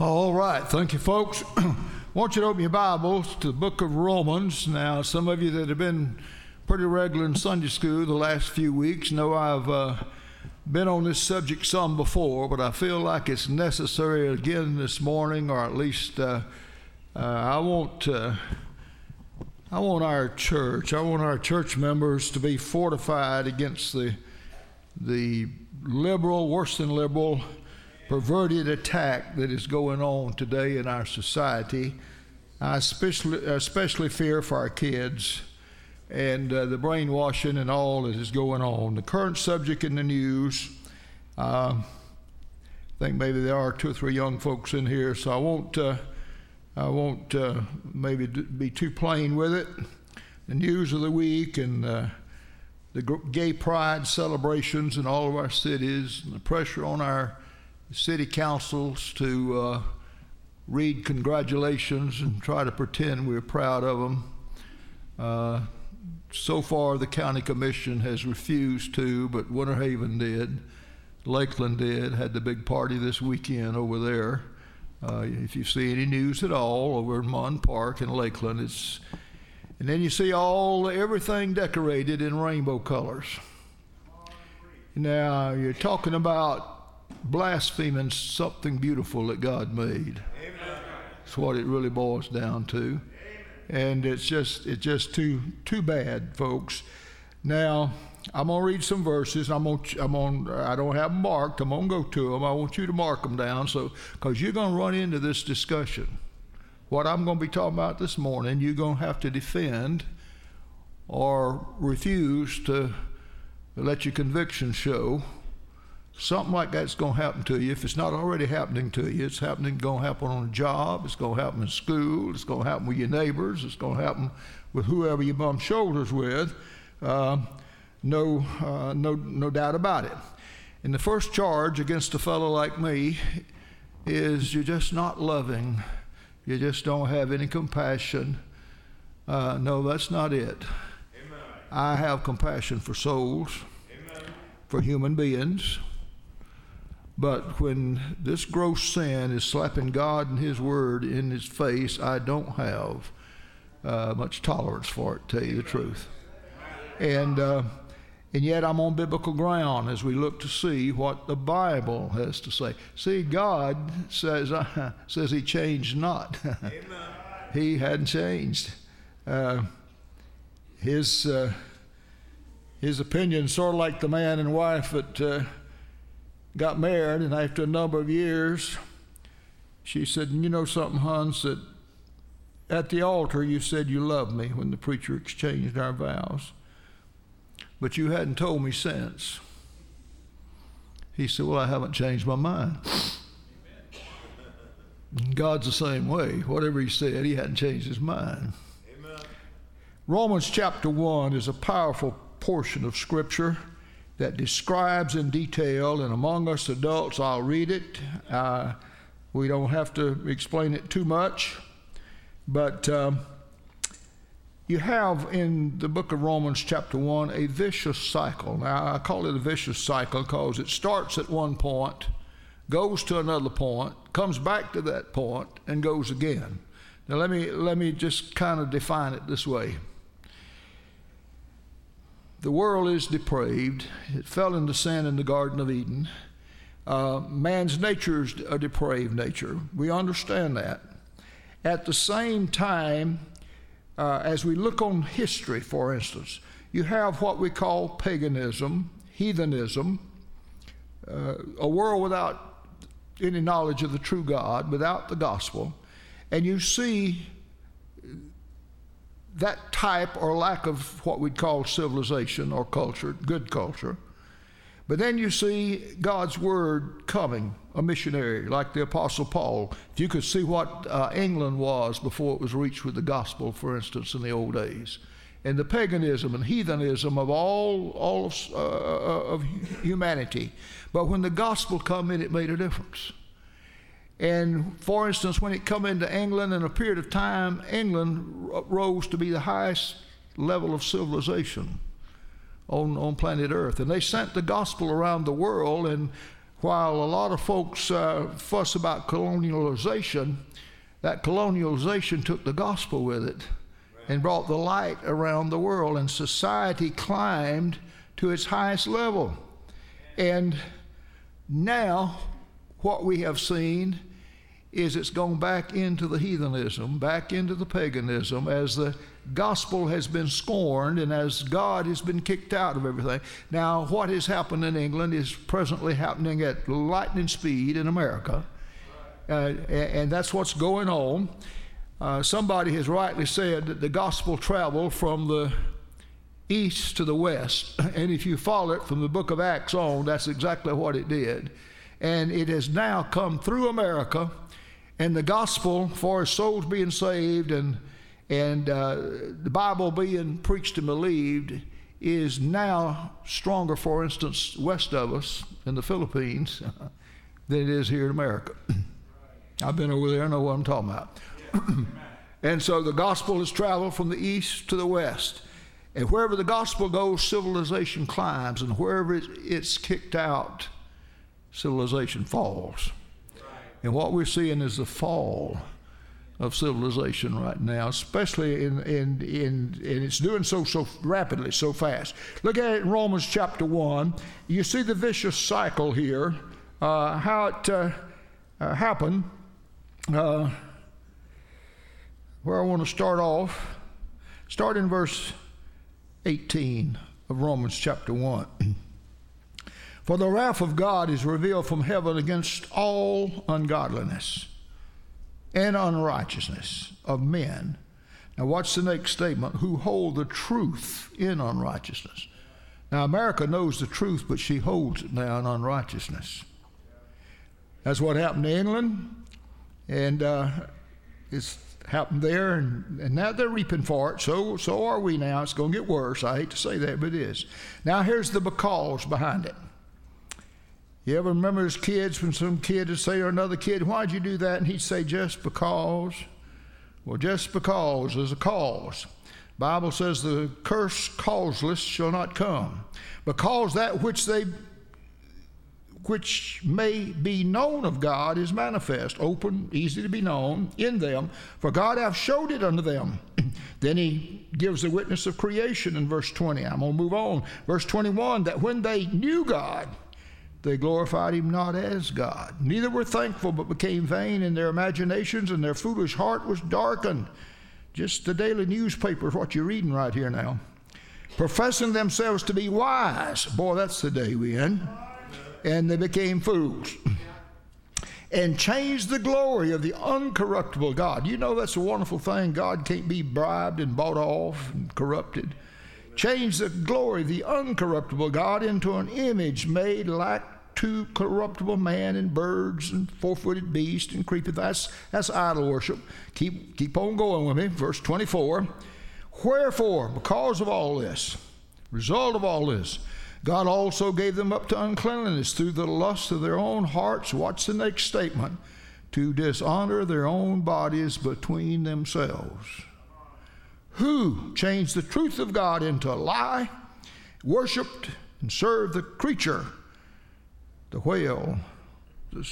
All right, thank you, folks. I want you to open your Bibles to the book of Romans. Now, some of you that have been pretty regular in Sunday school the last few weeks know I've been on this subject some before, but I feel like it's necessary again this morning, or at least I want our church members to be fortified against the liberal, worse than liberal, perverted attack that is going on today in our society. I especially fear for our kids and the brainwashing and all that is going on. The current subject in the news, I think maybe there are 2 or 3 young folks in here, so I won't maybe be too plain with it. The news of the week and the gay pride celebrations in all of our cities, and the pressure on our city councils to read congratulations and try to pretend we're proud of them. So far, the county commission has refused to, but Winter Haven did. Lakeland did, had the big party this weekend over there. If you see any news at all over in Mon Park in Lakeland, and then you see everything decorated in rainbow colors. Now, you're talking about blaspheming something beautiful that God made. Amen. That's what it really boils down to. Amen. And it's just too bad, folks. Now, I'm gonna read some verses. I don't have them marked. I'm gonna go to them. I want you to mark them down, because you're gonna run into this discussion. What I'm gonna be talking about this morning, you're gonna have to defend or refuse to let your conviction show. Something like that's going to happen to you. If it's not already happening to you, it's going to happen on a job. It's going to happen in school. It's going to happen with your neighbors. It's going to happen with whoever you bump shoulders with. No doubt about it. And the first charge against a fellow like me is you're just not loving. You just don't have any compassion. No, that's not it. Amen. I have compassion for souls, amen, for human beings. But when this gross sin is slapping God and His Word in His face, I don't have much tolerance for it, to tell you the truth. And yet I'm on biblical ground as we look to see what the Bible has to say. See, God says He changed not. He hadn't changed. His opinion, sort of like the man and wife that got married, and after a number of years, she said, "You know something, Hans, that at the altar you said you loved me when the preacher exchanged our vows, but you hadn't told me since." He said, "Well, I haven't changed my mind." God's the same way. Whatever He said, He hadn't changed His mind. Amen. Romans chapter 1 is a powerful portion of Scripture that describes in detail, and among us adults, I'll read it. We don't have to explain it too much, but you have in the book of Romans chapter 1 a vicious cycle. Now, I call it a vicious cycle because it starts at one point, goes to another point, comes back to that point, and goes again. Now, let me just kind of define it this way. The world is depraved. It fell into sin in the Garden of Eden. Man's nature is a depraved nature. We understand that. At the same time, as we look on history, for instance, you have what we call paganism, heathenism, a world without any knowledge of the true God, without the gospel, and you see that type or lack of what we'd call civilization or culture, good culture. But then you see God's Word coming, a missionary like the Apostle Paul. If you could see what England was before it was reached with the gospel, for instance, in the old days, and the paganism and heathenism of all of humanity. But when the gospel come in, it made a difference. And for instance, when it come into England, in a period of time, England rose to be the highest level of civilization on planet Earth. And they sent the gospel around the world, and while a lot of folks fuss about colonialization, that colonialization took the gospel with it and brought the light around the world, and society climbed to its highest level. And now what we have seen is it's gone back into the heathenism, back into the paganism, as the gospel has been scorned and as God has been kicked out of everything. Now, what has happened in England is presently happening at lightning speed in America, and that's what's going on. Somebody has rightly said that the gospel traveled from the east to the west, and if you follow it from the book of Acts on, that's exactly what it did. And it has now come through America, and the gospel for souls being saved and the Bible being preached and believed is now stronger, for instance, west of us in the Philippines than it is here in America. I've been over there, I know what I'm talking about. And so the gospel has traveled from the east to the west. And wherever the gospel goes, civilization climbs. And wherever it's kicked out, civilization falls. And what we're seeing is the fall of civilization right now, especially in it's doing so rapidly, so fast. Look at it in Romans chapter 1. You see the vicious cycle here, how it happened. Where I want to start off, start in verse 18 of Romans chapter 1. For the wrath of God is revealed from heaven against all ungodliness and unrighteousness of men. Now watch the next statement, who hold the truth in unrighteousness. Now America knows the truth, but she holds it now in unrighteousness. That's what happened to England, and it's happened there, and now they're reaping for it. So are we now. It's going to get worse. I hate to say that, but it is. Now here's the because behind it. You ever remember as kids when some kid would say to another kid, why'd you do that? And he'd say, just because. Well, just because is a cause. Bible says the curse causeless shall not come. Because that which may be known of God is manifest, open, easy to be known in them, for God hath showed it unto them. Then he gives the witness of creation in verse 20. I'm going to move on. Verse 21, that when they knew God, they glorified him not as God. Neither were thankful, but became vain in their imaginations, and their foolish heart was darkened. Just the daily newspaper is what you're reading right here now. Professing themselves to be wise. Boy, that's the day we're in. And they became fools. And changed the glory of the uncorruptible God. You know that's a wonderful thing. God can't be bribed and bought off and corrupted. Changed the glory of the uncorruptible God into an image made like to corruptible man and birds and four-footed beasts and creeping. That's idol worship. Keep on going with me. Verse 24. Wherefore, because of all this, result of all this, God also gave them up to uncleanness through the lust of their own hearts. Watch the next statement. To dishonor their own bodies between themselves. Who changed the truth of God into a lie, worshiped and served the creature, the whale, the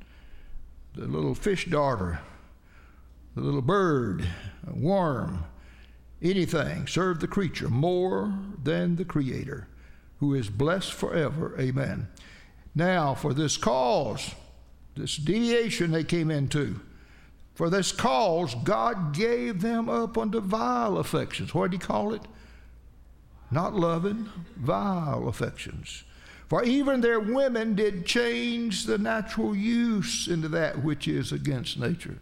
little fish darter, the little bird, a worm, anything, served the creature more than the Creator, who is blessed forever. Amen. Now, for this cause, this deviation they came into, for this cause, God gave them up unto vile affections. What did he call it? Not loving, vile affections. For even their women did change the natural use into that which is against nature.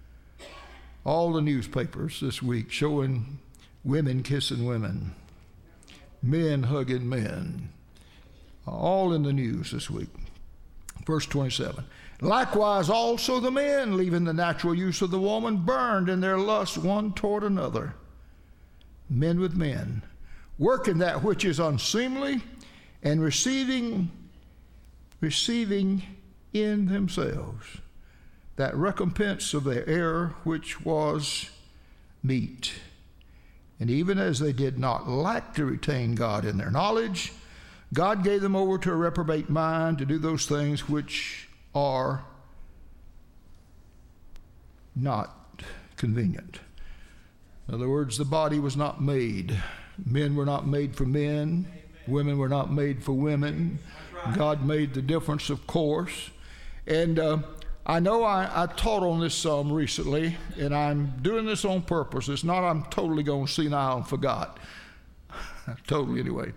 All the newspapers this week showing women kissing women, men hugging men. All in the news this week. Verse 27. Likewise also the men, leaving the natural use of the woman, burned in their lust one toward another. Men with men, working that which is unseemly, and receiving in themselves that recompense of their error which was meet. And even as they did not like to retain God in their knowledge, God gave them over to a reprobate mind to do those things which are not convenient. In other words, the body was not made. Men were not made for men. Women were not made for women. God made the difference, of course. And I know I taught on this some recently, and I'm doing this on purpose. It's not I'm totally going senile and forgot. Totally, anyway.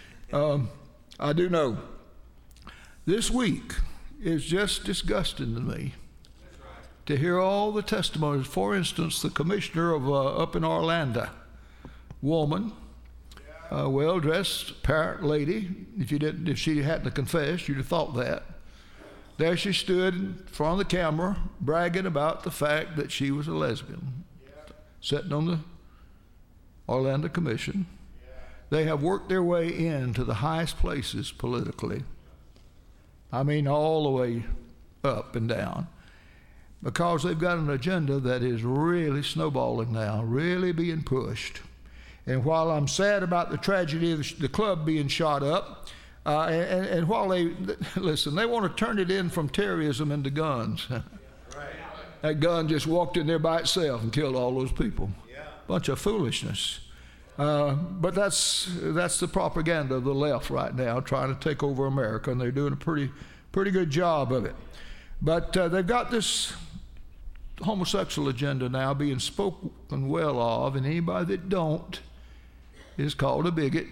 I do know. This week is just disgusting to me to hear all the testimonies. For instance, the commissioner of up in Orlando, woman, well-dressed, apparent lady. If she hadn't confessed, you'd have thought that. There she stood in front of the camera, bragging about the fact that she was a lesbian, sitting on the Orlando Commission. They have worked their way into the highest places politically. I mean, all the way up and down, because they've got an agenda that is really snowballing now, really being pushed. And while I'm sad about the tragedy of the club being shot up, and while they want to turn it in from terrorism into guns. That gun just walked in there by itself and killed all those people. Bunch of foolishness. But that's the propaganda of the left right now, trying to take over America, and they're doing a pretty good job of it. But they've got this homosexual agenda now being spoken well of, and anybody that don't is called a bigot.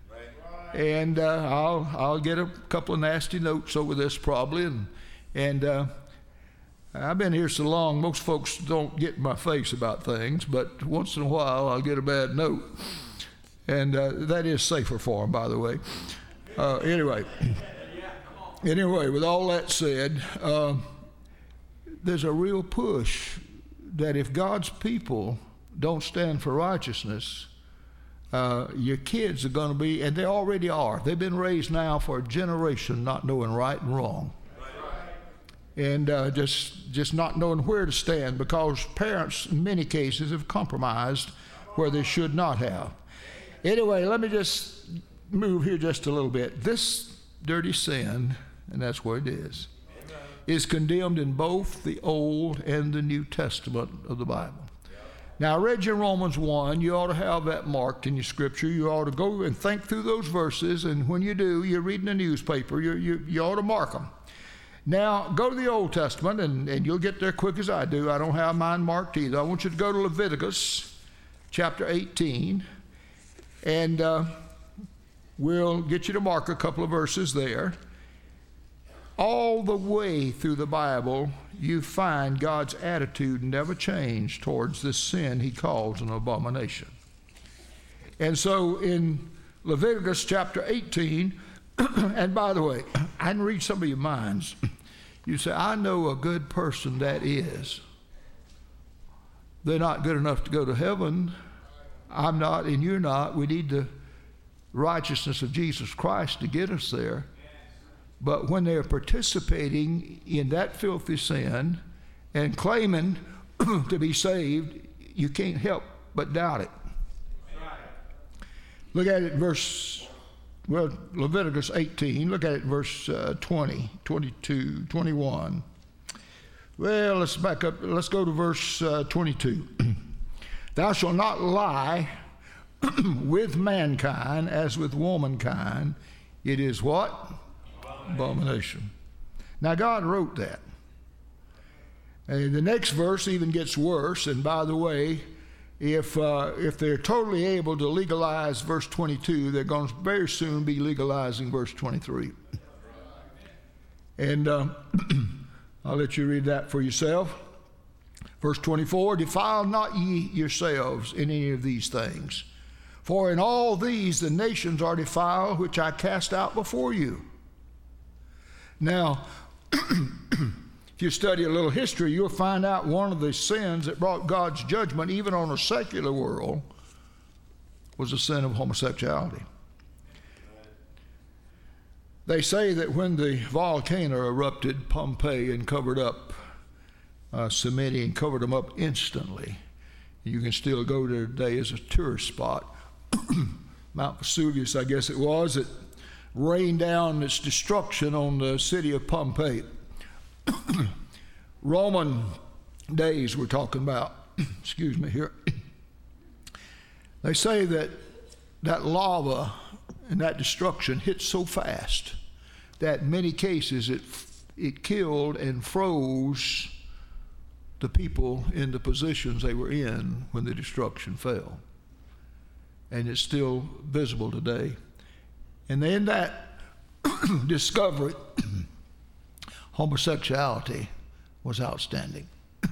And I'll get a couple of nasty notes over this probably, and I've been here so long, most folks don't get in my face about things, but once in a while I'll get a bad note, and that is safer for them, by the way. Anyway, with all that said, there's a real push that if God's people don't stand for righteousness, your kids are going to be, and they already are. They've been raised now for a generation not knowing right and wrong. And just not knowing where to stand, because parents in many cases have compromised where they should not have. Anyway, let me just move here just a little bit. This dirty sin, and that's what it is condemned in both the Old and the New Testament of the Bible. Now, I read you Romans 1. You ought to have that marked in your scripture. You ought to go and think through those verses, and when you do, you're reading the newspaper, you ought to mark them. Now, go to the Old Testament, and you'll get there quick as I do. I don't have mine marked either. I want you to go to Leviticus chapter 18, and we'll get you to mark a couple of verses there. All the way through the Bible, you find God's attitude never changed towards this sin he calls an abomination. And so in Leviticus chapter 18, and by the way, I can read some of your minds. You say, I know a good person that is. They're not good enough to go to heaven. I'm not, and you're not. We need the righteousness of Jesus Christ to get us there. But when they're participating in that filthy sin and claiming to be saved, you can't help but doubt it. Look at it Leviticus 18, look at it verse 20, 22, 21. Well, let's back up. Let's go to verse 22. Thou shalt not lie with mankind as with womankind. It is what? Abomination. Now, God wrote that. And the next verse even gets worse. And by the way, if they're totally able to legalize verse 22, they're going to very soon be legalizing verse 23. And I'll let you read that for yourself. Verse 24, defile not ye yourselves in any of these things. For in all these the nations are defiled, which I cast out before you. Now, if you study a little history, you'll find out one of the sins that brought God's judgment, even on a secular world, was the sin of homosexuality. They say that when the volcano erupted Pompeii and covered up Semitic and covered them up instantly, you can still go there today as a tourist spot. Mount Vesuvius, I guess it was, that rained down its destruction on the city of Pompeii. Roman days we're talking about. Excuse me here. They say that lava and that destruction hit so fast that in many cases it killed and froze the people in the positions they were in when the destruction fell. And it's still visible today. And in that discovery, homosexuality was outstanding.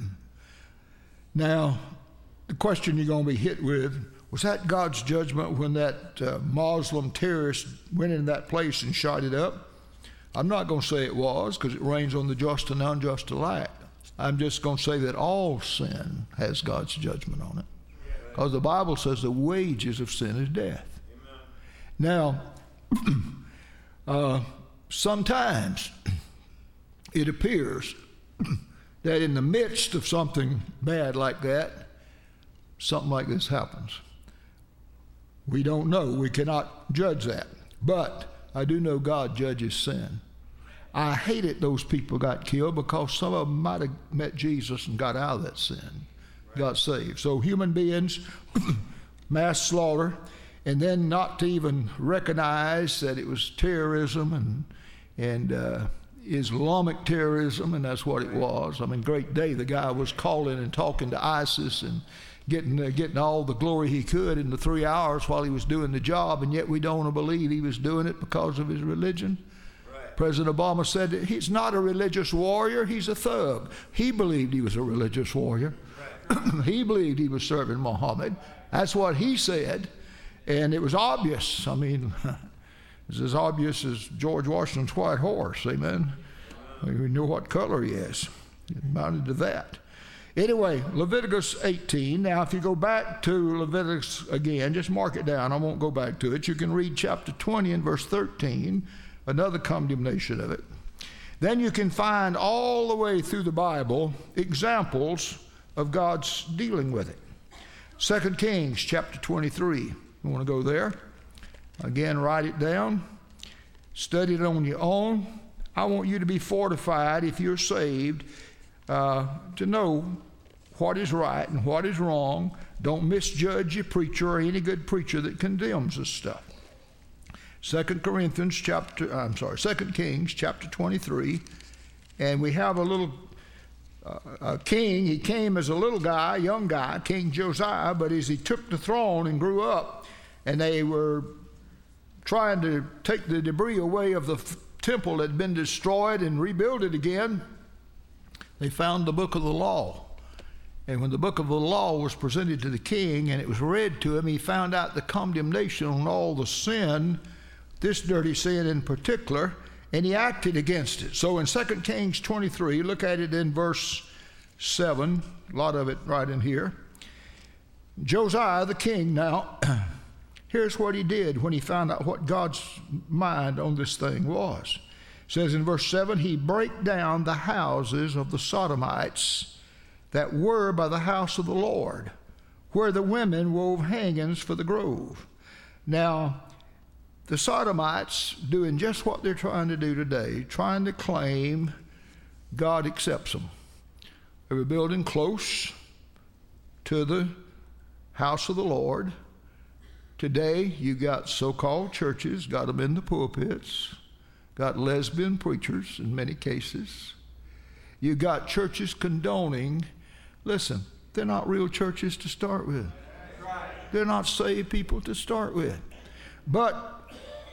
Now, the question you're going to be hit with, was that God's judgment when that Muslim terrorist went in that place and shot it up? I'm not going to say it was, because it rains on the just and unjust alike. I'm just going to say that all sin has God's judgment on it. Because the Bible says the wages of sin is death. Now, sometimes it appears that in the midst of something bad like that, something like this happens. We don't know. We cannot judge that. But I do know God judges sin. I hated those people got killed because some of them might have met Jesus and got out of that sin, got saved. So human beings, mass slaughter, and then not to even recognize that it was terrorism and Islamic terrorism, and that's what it was. I mean, great day, the guy was calling and talking to ISIS and getting all the glory he could in the 3 hours while he was doing the job, and yet we don't believe he was doing it because of his religion. Right. President Obama said that he's not a religious warrior, he's a thug. He believed he was a religious warrior. Right. He believed he was serving Muhammad. That's what he said, and it was obvious. I mean, it's as obvious as George Washington's white horse, amen? We knew what color he is. It amounted to that. Anyway, Leviticus 18. Now, if you go back to Leviticus again, just mark it down. I won't go back to it. You can read chapter 20 and verse 13, another condemnation of it. Then you can find all the way through the Bible examples of God's dealing with it. 2 Kings chapter 23. You want to go there? Again, write it down. Study it on your own. I want you to be fortified if you're saved to know what is right and what is wrong. Don't misjudge your preacher or any good preacher that condemns this stuff. 2 Kings chapter 23, and we have a little king. He came as a little guy, young guy, King Josiah, but as he took the throne and grew up, and they were trying to take the debris away of the temple that had been destroyed and rebuild it again, they found the book of the law. And when the book of the law was presented to the king and it was read to him, he found out the condemnation on all the sin, this dirty sin in particular, and he acted against it. So in 2 Kings 23, look at it in verse 7, a lot of it right in here. Josiah the king now, here's what he did when he found out what God's mind on this thing was. It says in verse 7, he brake down the houses of the Sodomites that were by the house of the Lord, where the women wove hangings for the grove. Now, the Sodomites doing just what they're trying to do today, trying to claim God accepts them. They were building close to the house of the Lord. Today, you got so-called churches, got them in the pulpits, got lesbian preachers in many cases. You got churches condoning. Listen, they're not real churches to start with. They're not saved people to start with. But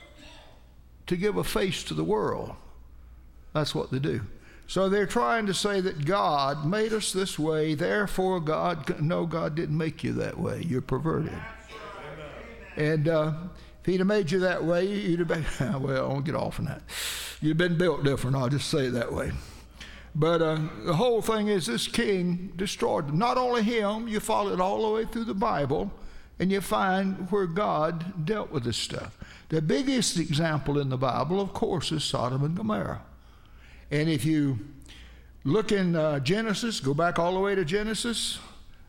to give a face to the world, that's what they do. So they're trying to say that God made us this way, therefore God didn't make you that way. You're perverted. And if he'd have made you that way, you'd have been, well, I won't get off on that. You'd have been built different, I'll just say it that way. But the whole thing is this king destroyed them. Not only him, you follow it all the way through the Bible, and you find where God dealt with this stuff. The biggest example in the Bible, of course, is Sodom and Gomorrah. And if you look in Genesis, go back all the way to Genesis,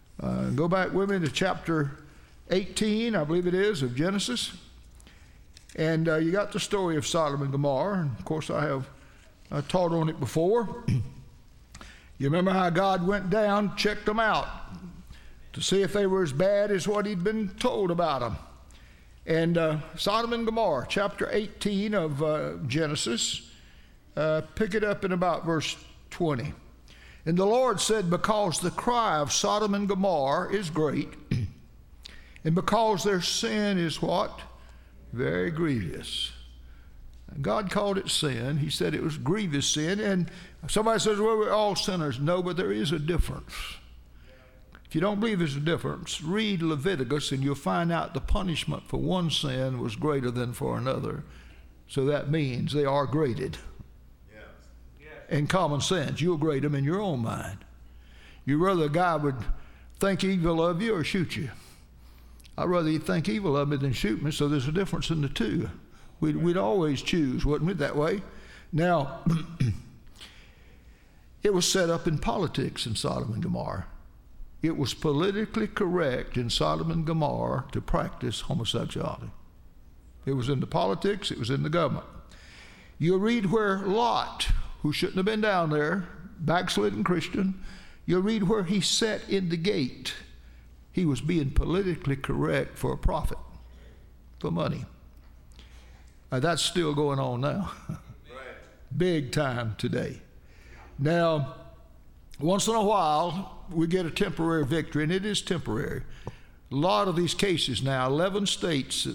go back with me to chapter 18, I believe it is, of Genesis. And you got the story of Sodom and Gomorrah. And of course, I taught on it before. You remember how God went down, checked them out to see if they were as bad as what he'd been told about them. And Sodom and Gomorrah, chapter 18 of Genesis, pick it up in about verse 20. And the Lord said, because the cry of Sodom and Gomorrah is great, and because their sin is what? Very grievous. God called it sin. He said it was grievous sin. And somebody says, well, we're all sinners. No, but there is a difference. If you don't believe there's a difference, read Leviticus and you'll find out the punishment for one sin was greater than for another. So that means they are graded. In common sense, you'll grade them in your own mind. You'd rather a guy would think evil of you or shoot you. I'd rather he'd think evil of me than shoot me, so there's a difference in the two. We'd always choose, wouldn't we, that way? Now, it was set up in politics in Sodom and Gomorrah. It was politically correct in Sodom and Gomorrah to practice homosexuality. It was in the politics, it was in the government. You'll read where Lot, who shouldn't have been down there, backslidden Christian, you'll read where he sat in the gate. He was being politically correct for a profit, for money. That's still going on now. Big time today. Now, once in a while, we get a temporary victory, and it is temporary. A lot of these cases now, 11 states,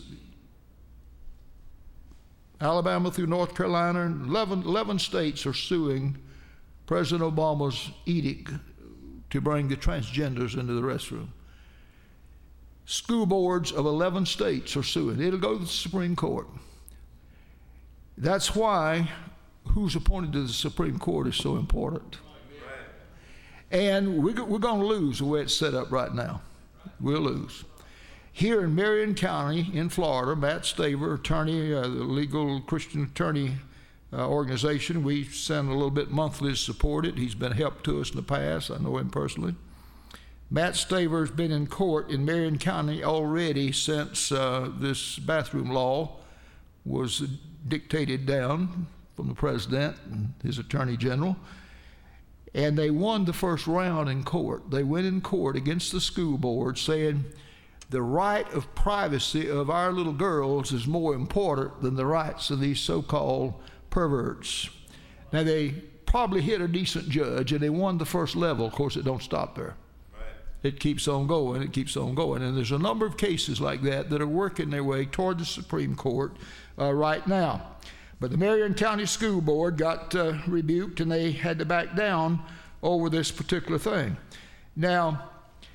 Alabama through North Carolina, 11 states are suing President Obama's edict to bring the transgenders into the restroom. School boards of 11 states are suing. It'll go to the Supreme Court. That's why who's appointed to the Supreme Court is so important. And we're going to lose the way it's set up right now. We'll lose. Here in Marion County in Florida, Matt Staver, attorney, the legal Christian attorney organization, we send a little bit monthly to support it. He's been a help to us in the past. I know him personally. Matt Staver has been in court in Marion County already since this bathroom law was dictated down from the president and his attorney general. And they won the first round in court. They went in court against the school board saying the right of privacy of our little girls is more important than the rights of these so-called perverts. Now, they probably hit a decent judge, and they won the first level. Of course, it don't stop there. It keeps on going, it keeps on going. And there's a number of cases like that that are working their way toward the Supreme Court right now. But the Marion County School Board got rebuked, and they had to back down over this particular thing. Now,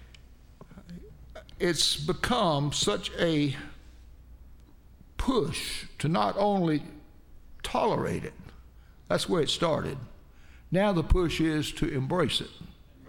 it's become such a push to not only tolerate it. That's where it started. Now the push is to embrace it.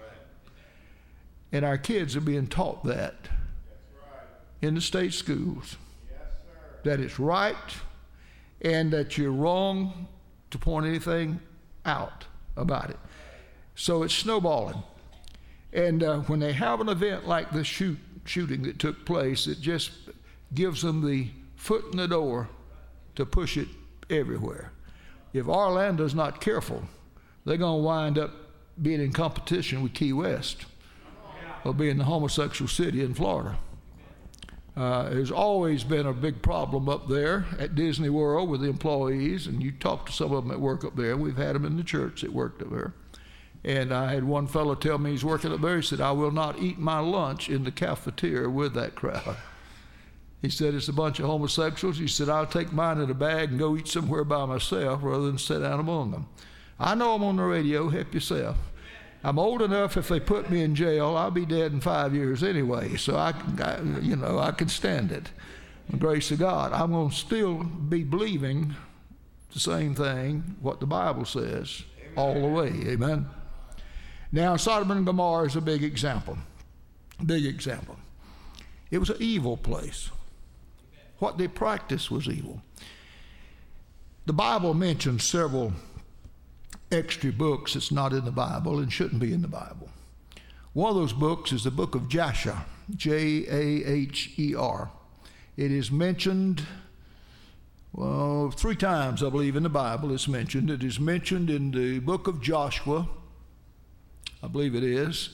And our kids are being taught that in the state schools. That it's right and that you're wrong to point anything out about it. So it's snowballing. And when they have an event like the shooting that took place, it just gives them the foot in the door to push it everywhere. If Orlando's not careful, they're going to wind up being in competition with Key West, or being the homosexual city in Florida. There's always been a big problem up there at Disney World with the employees, and you talk to some of them that work up there. We've had them in the church that worked up there. And I had one fellow tell me he's working up there. He said, I will not eat my lunch in the cafeteria with that crowd. He said, it's a bunch of homosexuals. He said, I'll take mine in a bag and go eat somewhere by myself rather than sit down among them. I know I'm on the radio, help yourself. I'm old enough, if they put me in jail, I'll be dead in 5 years anyway, so I can stand it. The grace of God. I'm going to still be believing the same thing, what the Bible says, all the way. Amen. Now, Sodom and Gomorrah is a big example. Big example. It was an evil place. What they practiced was evil. The Bible mentions several extra books that's not in the Bible and shouldn't be in the Bible. One of those books is the book of Jasher, Jaher. It is mentioned Well, 3 times, I believe, in the Bible it's mentioned. It is mentioned in the book of Joshua, I believe it is.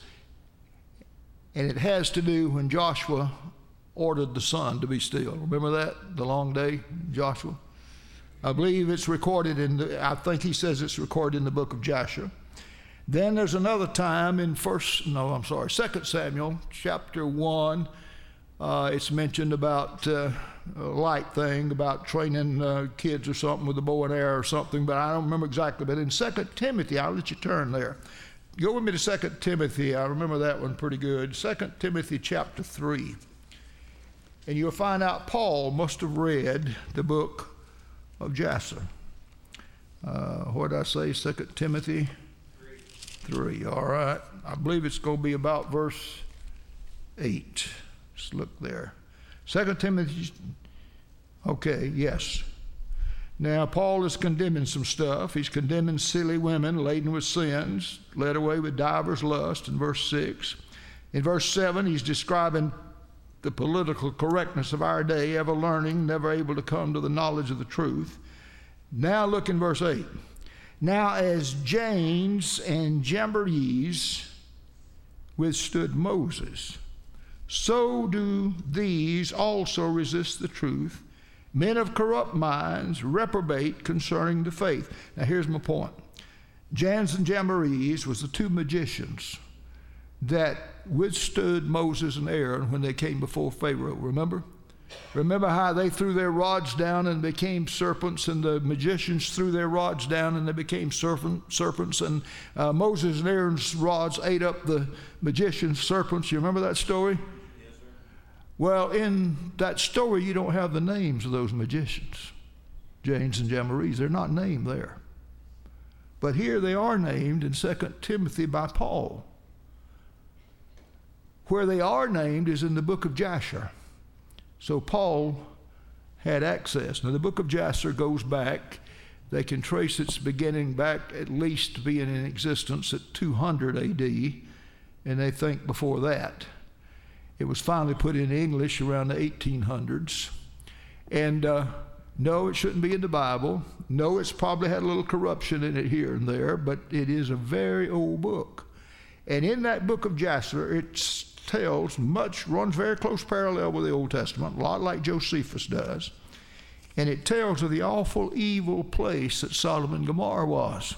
And it has to do when Joshua ordered the sun to be still. Remember that? The long day, Joshua? I believe it's recorded I think he says it's recorded in the book of Joshua. Then there's another time in 2 Samuel chapter 1. It's mentioned about a light thing, about training kids or something with a bow and arrow or something, but I don't remember exactly. But in 2 Timothy, I'll let you turn there. Go with me to 2 Timothy. I remember that one pretty good. 2 Timothy chapter 3. And you'll find out Paul must have read the book of Jasher. What did I say? 2 Timothy 3. All right. I believe it's going to be about verse 8. Let's look there. 2 Timothy. Okay, yes. Now, Paul is condemning some stuff. He's condemning silly women laden with sins, led away with divers lusts in verse 6. In verse 7, he's describing the political correctness of our day, ever learning, never able to come to the knowledge of the truth. Now look in verse 8. Now as Jannes and Jambres withstood Moses, so do these also resist the truth. Men of corrupt minds reprobate concerning the faith. Now here's my point. Jannes and Jambres was the 2 magicians that withstood Moses and Aaron when they came before Pharaoh. Remember how they threw their rods down and became serpents, and the magicians threw their rods down and they became serpents, and Moses and Aaron's rods ate up the magicians' serpents. You remember that story? Yes, sir. Well, in that story, you don't have the names of those magicians, Jannes and Jambres. They're not named there. But here they are named in 2 Timothy by Paul. Where they are named is in the book of Jasher. So Paul had access. Now the book of Jasher goes back. They can trace its beginning back at least to being in existence at 200 AD, and they think before that. It was finally put in English around the 1800s. And no, it shouldn't be in the Bible. No, it's probably had a little corruption in it here and there, but it is a very old book. And in that book of Jasher, it runs very close parallel with the Old Testament, a lot like Josephus does. And it tells of the awful, evil place that Sodom and Gomorrah was.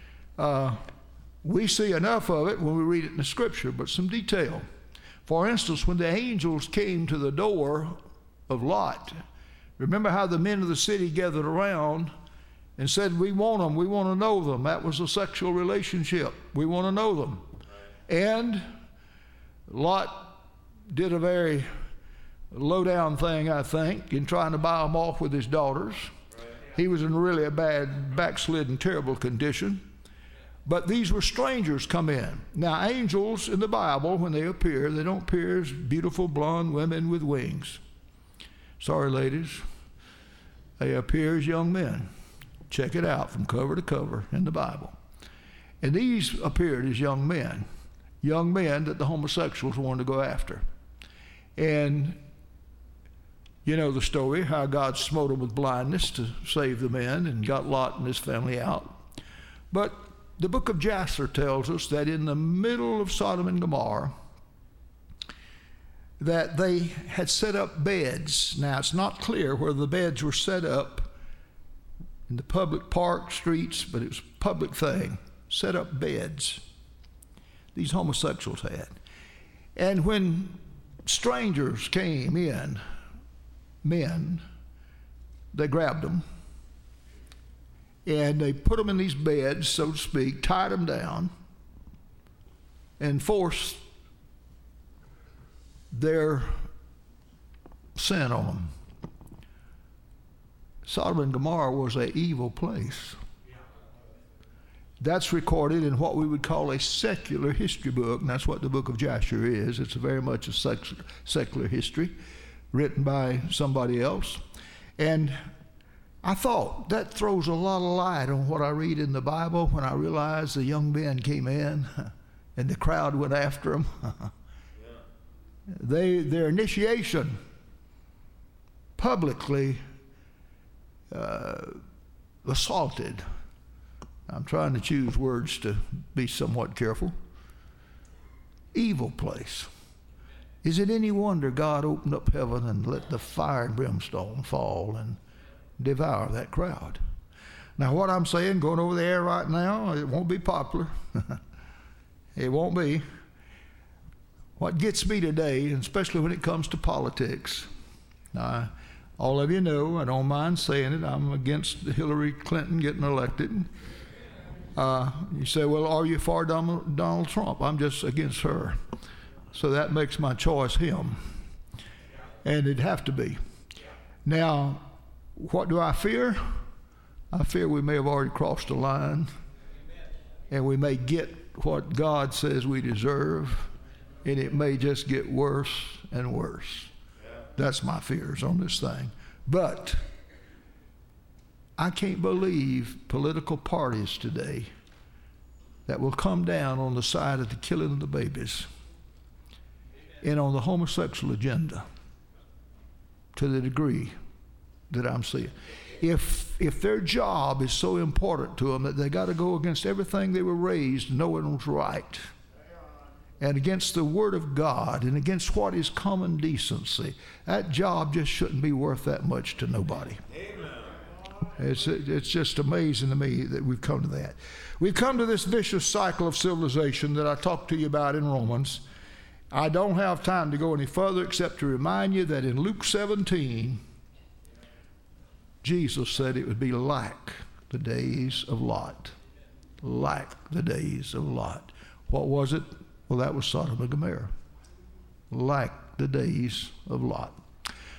We see enough of it when we read it in the Scripture, but some detail. For instance, when the angels came to the door of Lot, remember how the men of the city gathered around and said, we want them, we want to know them. That was a sexual relationship. We want to know them. And Lot did a very low-down thing, I think, in trying to buy them off with his daughters. He was in really a bad, backslidden, terrible condition. But these were strangers come in. Now, angels in the Bible, when they appear, they don't appear as beautiful blonde women with wings. Sorry, ladies. They appear as young men. Check it out from cover to cover in the Bible. And these appeared as young men that the homosexuals wanted to go after. And you know the story, how God smote them with blindness to save the men and got Lot and his family out. But the book of Jasher tells us that in the middle of Sodom and Gomorrah, that they had set up beds. Now, it's not clear where the beds were set up in the public park, streets, but it was a public thing. Set up beds. These homosexuals had. And when strangers came in, men, they grabbed them and they put them in these beds, so to speak, tied them down and forced their sin on them. Sodom and Gomorrah was an evil place. That's recorded in what we would call a secular history book, and that's what the book of Jasher is. It's very much a secular history written by somebody else. And I thought that throws a lot of light on what I read in the Bible when I realized the young men came in and the crowd went after them. Their initiation publicly assaulted. I'm trying to choose words to be somewhat careful. Evil place. Is it any wonder God opened up heaven and let the fire and brimstone fall and devour that crowd? Now, what I'm saying, going over the air right now, it won't be popular. It won't be. What gets me today, and especially when it comes to politics, all of you know, I don't mind saying it, I'm against Hillary Clinton getting elected. You say, well, are you for Donald Trump? I'm just against her. So that makes my choice him. And it'd have to be. Now, what do I fear? I fear we may have already crossed the line, and we may get what God says we deserve, and it may just get worse and worse. That's my fears on this thing. But I can't believe political parties today that will come down on the side of the killing of the babies and on the homosexual agenda to the degree that I'm seeing. If their job is so important to them that they got to go against everything they were raised knowing was right, and against the Word of God, and against what is common decency, that job just shouldn't be worth that much to nobody. It's just amazing to me that we've come to that. We've come to this vicious cycle of civilization that I talked to you about in Romans. I don't have time to go any further except to remind you that in Luke 17, Jesus said it would be like the days of Lot. Like the days of Lot. What was it? Well, that was Sodom and Gomorrah. Like the days of Lot.